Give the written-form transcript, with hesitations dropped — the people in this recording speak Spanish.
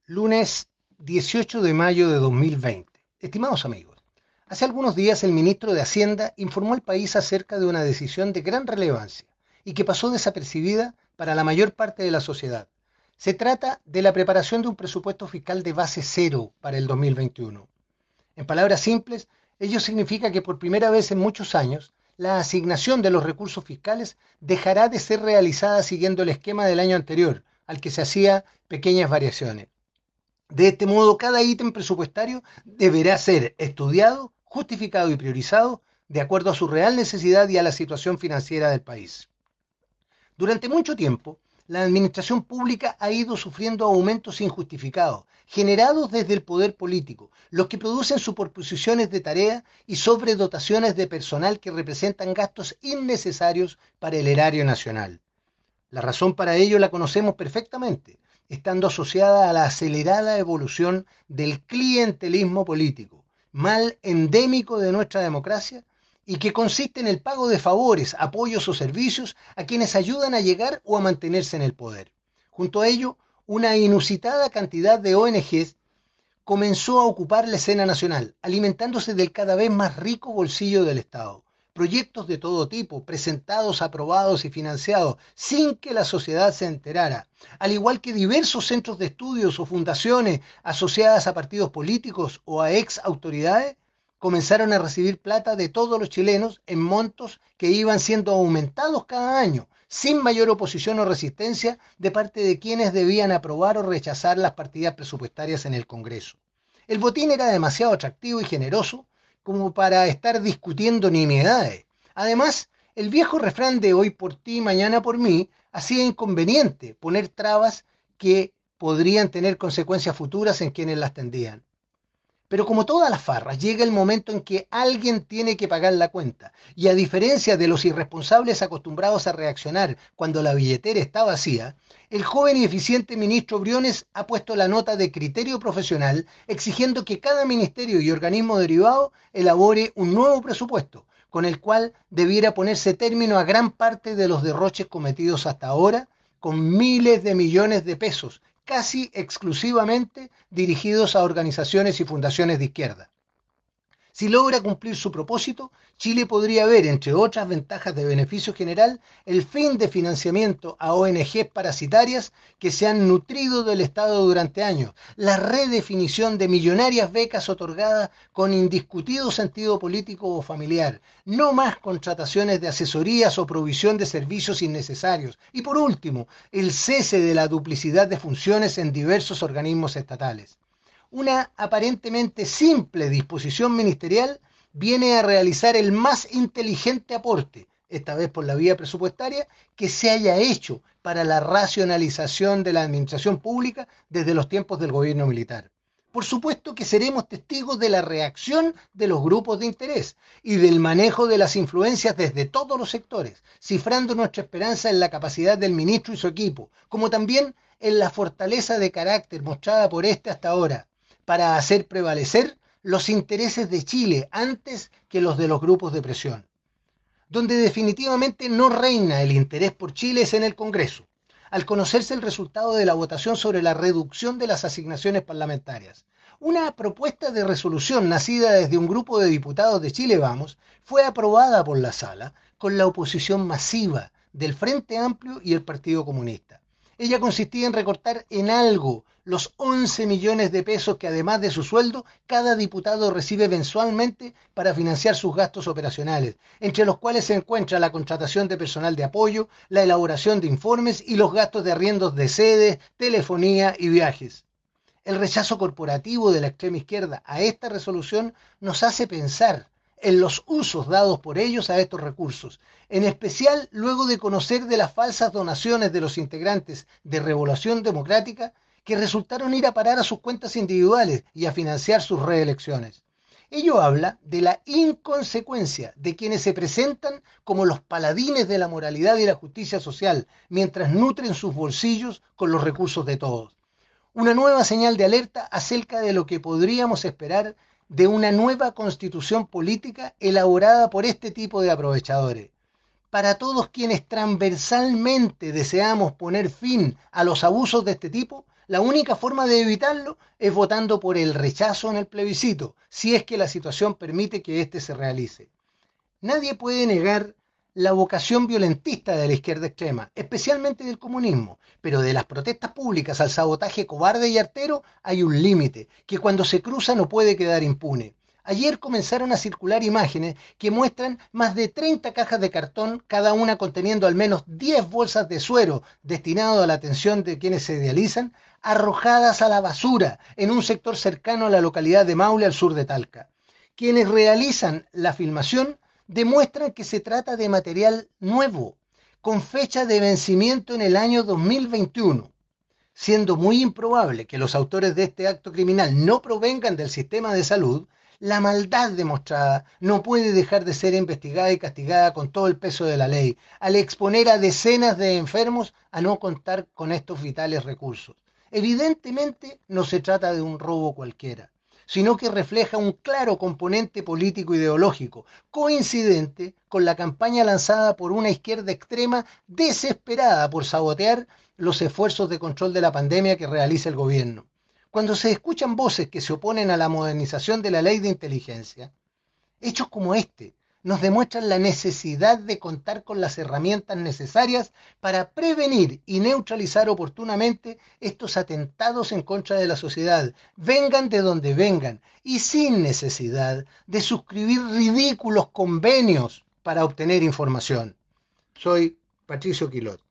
Lunes 18 de mayo de 2020. Estimados amigos, hace algunos días el ministro de Hacienda informó al país acerca de una decisión de gran relevancia y que pasó desapercibida para la mayor parte de la sociedad. Se trata de la preparación de un presupuesto fiscal de base cero para el 2021. En palabras simples, ello significa que por primera vez en muchos años, la asignación de los recursos fiscales dejará de ser realizada siguiendo el esquema del año anterior, al que se hacía pequeñas variaciones. De este modo, cada ítem presupuestario deberá ser estudiado, justificado y priorizado de acuerdo a su real necesidad y a la situación financiera del país. Durante mucho tiempo, la administración pública ha ido sufriendo aumentos injustificados, generados desde el poder político, los que producen superposiciones de tarea y sobredotaciones de personal que representan gastos innecesarios para el erario nacional. La razón para ello la conocemos perfectamente, estando asociada a la acelerada evolución del clientelismo político, mal endémico de nuestra democracia y que consiste en el pago de favores, apoyos o servicios a quienes ayudan a llegar o a mantenerse en el poder. Junto a ello, una inusitada cantidad de ONGs comenzó a ocupar la escena nacional, alimentándose del cada vez más rico bolsillo del Estado. Proyectos de todo tipo, presentados, aprobados y financiados, sin que la sociedad se enterara, al igual que diversos centros de estudios o fundaciones asociadas a partidos políticos o a ex autoridades, comenzaron a recibir plata de todos los chilenos en montos que iban siendo aumentados cada año, sin mayor oposición o resistencia de parte de quienes debían aprobar o rechazar las partidas presupuestarias en el Congreso. El botín era demasiado atractivo y generoso como para estar discutiendo nimiedades. Además, el viejo refrán de hoy por ti, mañana por mí, hacía inconveniente poner trabas que podrían tener consecuencias futuras en quienes las tendían. Pero como todas las farras, llega el momento en que alguien tiene que pagar la cuenta. Y a diferencia de los irresponsables acostumbrados a reaccionar cuando la billetera está vacía, el joven y eficiente ministro Briones ha puesto la nota de criterio profesional exigiendo que cada ministerio y organismo derivado elabore un nuevo presupuesto, con el cual debiera ponerse término a gran parte de los derroches cometidos hasta ahora, con miles de millones de pesos casi exclusivamente dirigidos a organizaciones y fundaciones de izquierda. Si logra cumplir su propósito, Chile podría ver, entre otras ventajas de beneficio general, el fin de financiamiento a ONGs parasitarias que se han nutrido del Estado durante años, la redefinición de millonarias becas otorgadas con indiscutido sentido político o familiar, no más contrataciones de asesorías o provisión de servicios innecesarios y, por último, el cese de la duplicidad de funciones en diversos organismos estatales. Una aparentemente simple disposición ministerial viene a realizar el más inteligente aporte, esta vez por la vía presupuestaria, que se haya hecho para la racionalización de la administración pública desde los tiempos del gobierno militar. Por supuesto que seremos testigos de la reacción de los grupos de interés y del manejo de las influencias desde todos los sectores, cifrando nuestra esperanza en la capacidad del ministro y su equipo, como también en la fortaleza de carácter mostrada por este hasta ahora, para hacer prevalecer los intereses de Chile antes que los de los grupos de presión. Donde definitivamente no reina el interés por Chile es en el Congreso, al conocerse el resultado de la votación sobre la reducción de las asignaciones parlamentarias. Una propuesta de resolución nacida desde un grupo de diputados de Chile Vamos fue aprobada por la sala con la oposición masiva del Frente Amplio y el Partido Comunista. Ella consistía en recortar en algo los 11 millones de pesos que además de su sueldo, cada diputado recibe mensualmente para financiar sus gastos operacionales, entre los cuales se encuentra la contratación de personal de apoyo, la elaboración de informes y los gastos de arriendos de sedes, telefonía y viajes. El rechazo corporativo de la extrema izquierda a esta resolución nos hace pensar en los usos dados por ellos a estos recursos, en especial luego de conocer de las falsas donaciones de los integrantes de Revolución Democrática que resultaron ir a parar a sus cuentas individuales y a financiar sus reelecciones. Ello habla de la inconsecuencia de quienes se presentan como los paladines de la moralidad y la justicia social, mientras nutren sus bolsillos con los recursos de todos. Una nueva señal de alerta acerca de lo que podríamos esperar de una nueva constitución política elaborada por este tipo de aprovechadores. Para todos quienes transversalmente deseamos poner fin a los abusos de este tipo, La única forma de evitarlo es votando por el rechazo en el plebiscito, si es que la situación permite que éste se realice. Nadie puede negar la vocación violentista de la izquierda extrema, especialmente del comunismo, pero de las protestas públicas al sabotaje cobarde y artero hay un límite, que cuando se cruza no puede quedar impune. Ayer comenzaron a circular imágenes que muestran más de 30 cajas de cartón, cada una conteniendo al menos 10 bolsas de suero destinado a la atención de quienes se dializan, arrojadas a la basura en un sector cercano a la localidad de Maule, al sur de Talca. Quienes realizan la filmación demuestran que se trata de material nuevo, con fecha de vencimiento en el año 2021, siendo muy improbable que los autores de este acto criminal no provengan del sistema de salud. La maldad demostrada no puede dejar de ser investigada y castigada con todo el peso de la ley, al exponer a decenas de enfermos a no contar con estos vitales recursos. Evidentemente no se trata de un robo cualquiera, sino que refleja un claro componente político ideológico, coincidente con la campaña lanzada por una izquierda extrema desesperada por sabotear los esfuerzos de control de la pandemia que realiza el gobierno. Cuando se escuchan voces que se oponen a la modernización de la ley de inteligencia, hechos como este nos demuestran la necesidad de contar con las herramientas necesarias para prevenir y neutralizar oportunamente estos atentados en contra de la sociedad, vengan de donde vengan, y sin necesidad de suscribir ridículos convenios para obtener información. Soy Patricio Quilot.